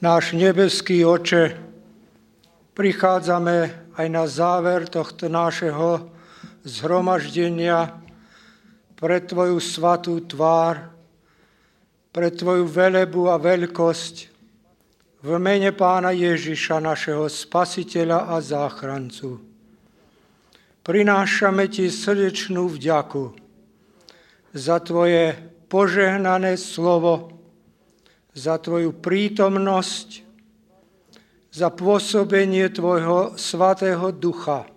Náš nebeský Oče, prichádzame aj na záver tohto nášho zhromaždenia pre Tvoju svatú tvár, pre Tvoju velebu a veľkosť v mene Pána Ježiša, našeho Spasiteľa a záchrancu. Prinášame Ti srdečnú vďaku za Tvoje požehnané slovo, za Tvoju prítomnosť, za pôsobenie Tvojho Svätého Ducha,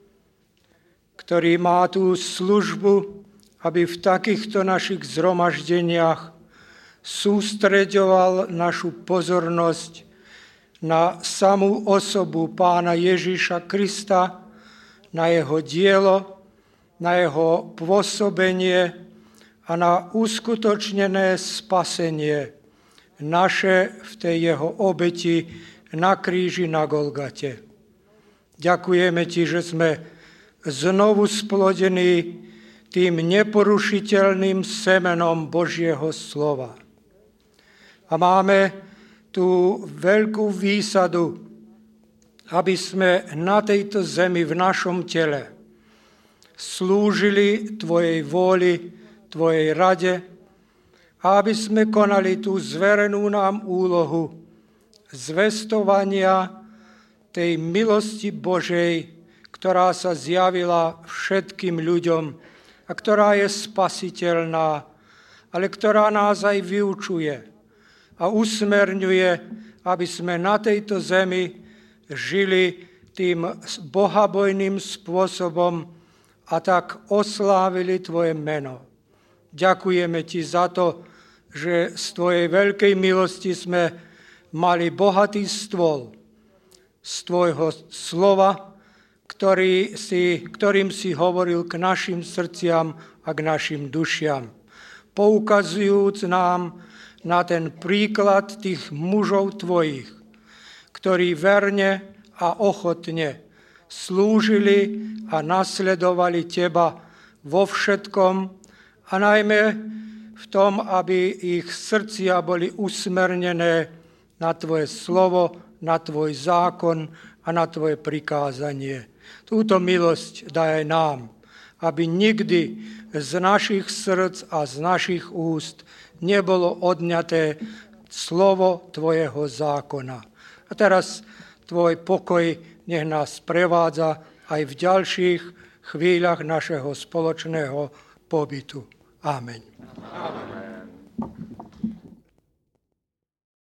ktorý má tú službu, aby v takýchto našich zhromaždeniach sústreďoval našu pozornosť na samú osobu Pána Ježiša Krista, na jeho dielo, na jeho pôsobenie a na uskutočnené spasenie naše v tej jeho obeti na kríži na Golgate. Ďakujeme Ti, že sme znovu splodení tým neporušiteľným semenom Božieho slova. A máme tú veľkú výsadu, aby sme na tejto zemi, v našom tele, slúžili Tvojej vôli, Tvojej rade, a aby sme konali tú zverenú nám úlohu zvestovania tej milosti Božej, ktorá sa zjavila všetkým ľuďom a ktorá je spasiteľná, ale ktorá nás aj vyučuje a usmerňuje, aby sme na tejto zemi žili tým bohabojným spôsobom a tak oslávili Tvoje meno. Ďakujeme Ti za to, že z Tvojej veľkej milosti sme mali bohatý stôl z Tvojho slova, ktorým si hovoril k našim srdciam a k našim dušiam, poukazujúc nám na ten príklad tých mužov Tvojich, ktorí verne a ochotne slúžili a nasledovali Teba vo všetkom a najmä v tom, aby ich srdcia boli usmernené na Tvoje slovo, na Tvoj zákon a na Tvoje prikázanie. Túto milosť daj aj nám, aby nikdy z našich srdc a z našich úst nebolo odňaté slovo Tvojeho zákona. A teraz Tvoj pokoj nech nás prevádza aj v ďalších chvíľach našeho spoločného pobytu. Amen. Amen.